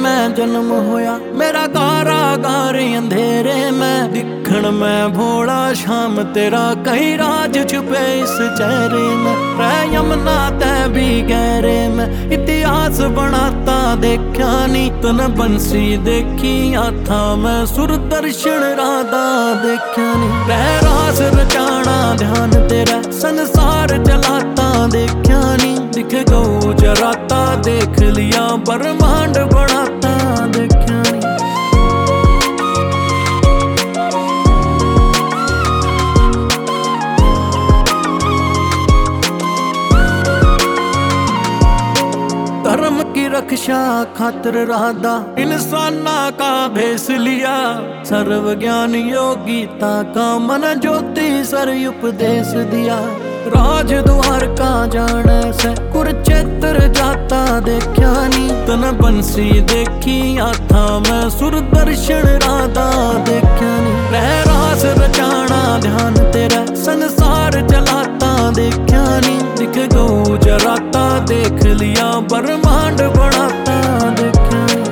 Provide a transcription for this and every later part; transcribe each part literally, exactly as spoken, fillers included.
मैं जन्म होया, मेरा गारा गारे अंधेरे में दिखण मैं भोला शाम तेरा कई राज छुपे इस चेहरे में। रै यमुना तै भी गहरे में इतिहास बनाता देखा नी, तन बंसी देखी था मैं सुर दर्शन राधा देखा नी। रै रास रचाना ध्यान तेरा संसार चलाता देखा नी, दिख गौ जराता देख लिया ब्रह्मांड बढ़ाता देखा नी। धर्म की रक्षा खातिर राधा इंसाना का भेस लिया, सर्व ज्ञान योगिता का मन ज्योति सर उपदेश दिया। राज द्वार का जाने से कुरुक्षेत्र जाता देखा नी, तन बंसी देखी था मैं सुर दर्शन राधा देखा नी। रै रास रचाना ध्यान तेरा संसार चलाता देखा नी, दिख गौ जराता देख लिया ब्रह्मांड बढ़ाता देखा नी।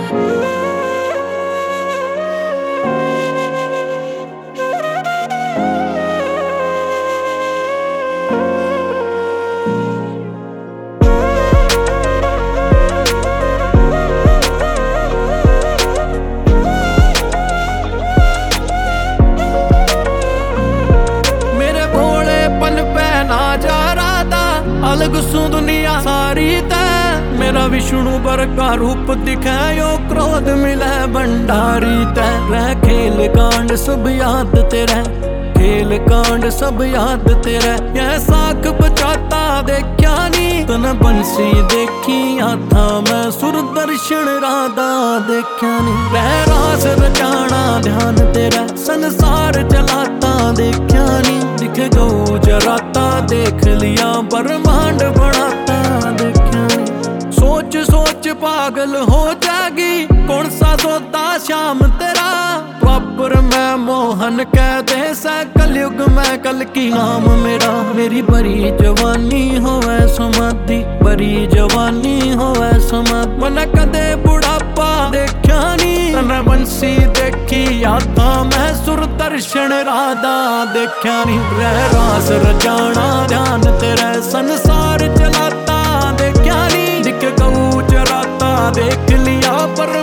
अलग सु दुनिया सारी तै, मेरा विष्णु बर का रूप दिखायो क्रोध मिले भंडारी तै। रह खेल कांड सब याद तेरा, खेल कांड सब याद तेरा, यह साख बचाता देखा नी, तन बंसी देखी था मैं सुर दर्शन राधा देखा नी। रह रास रचाना ध्यान तेरा संसार चलाता देखा नी, दिख गौ जराता देख लिया ब्रह्मांड बढ़ाता देखा नी। सोच सोच पागल हो जाएगी कौन सा सोता श्याम तेरा, द्वापर मैं मोहन कह दे सा कलयुग में कल की नाम मेरा। मेरी बड़ी जवानी होवे समाधि, बड़ी जवानी होवे समाधि, मन कदे बुढ़ापा देखा नी, तन बंसी देखी था मैं सुर दर्शन राधा देखा नी। रै रास रचाना ध्यान तेरा संसार चलाता देखा नी, दिख गौ जराता देख लिया पर